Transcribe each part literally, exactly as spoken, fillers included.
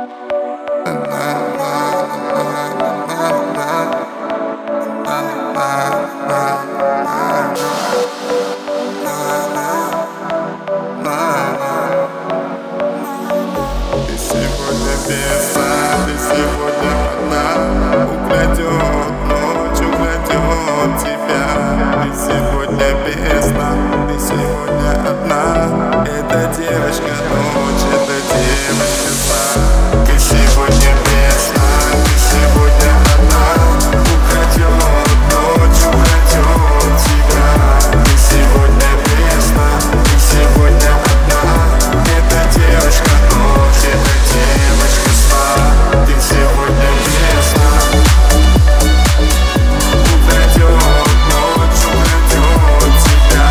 Девочка ночь, это девочка сна. Ты сегодня весна, ты сегодня одна. Украдет ночь, украдет тебя. Ты сегодня весна, ты сегодня одна. Это девочка ночь, это девочка сна. Ты сегодня весна. Украдет ночь, украдет тебя.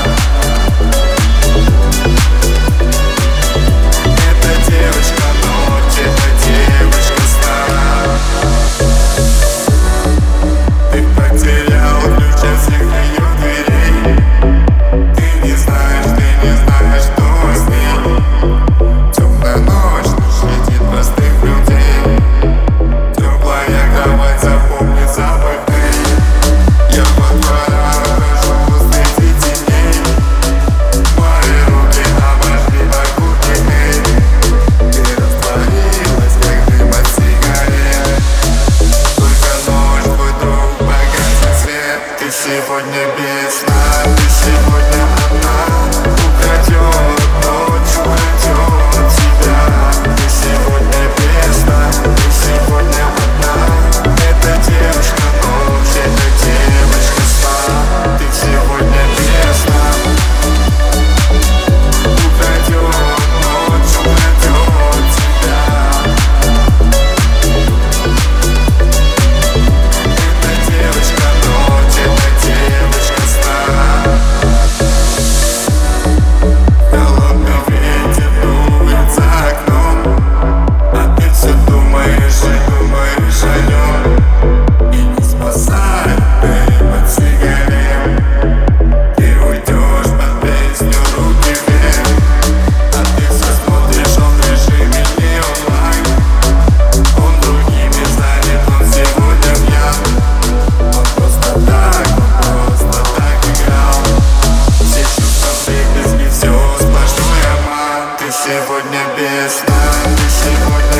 Девочка ночь, это девочка сна. Ты потерял ключ от всех ее дверей. Ты не знаешь, ты не знаешь, что с ней. Темная ночь щадит простых людей. Теплая кровать запомнит запах ты. Я по дворам хожу среди теней. Мои руки обожгли окурки, эй. Ты растворилась, как дым от сигарет. Только ночь, твой друг, погасит свет. Ты сегодня весна, ты сегодня одна. Украдет ночь, украдет тебя. Ты сегодня весна, ты сегодня одна. Это девочка ночь, это девочка сна. Ты сегодня весна. Украдет ночь, украдет тебя. Это девочка ночь, это девочка сна. Холодный ветер дует за окном, а ты все думаешь и думаешь о нем. И не спасает дым от сигарет. Ты уйдешь под песню руки вверх. А ты все смотришь, он в режиме не онлайн. Он другими занят, он сегодня пьян. Он просто так, он просто так играл. Все чувства вдребезги, все сплошной обман. Ты сегодня весна, ты сегодня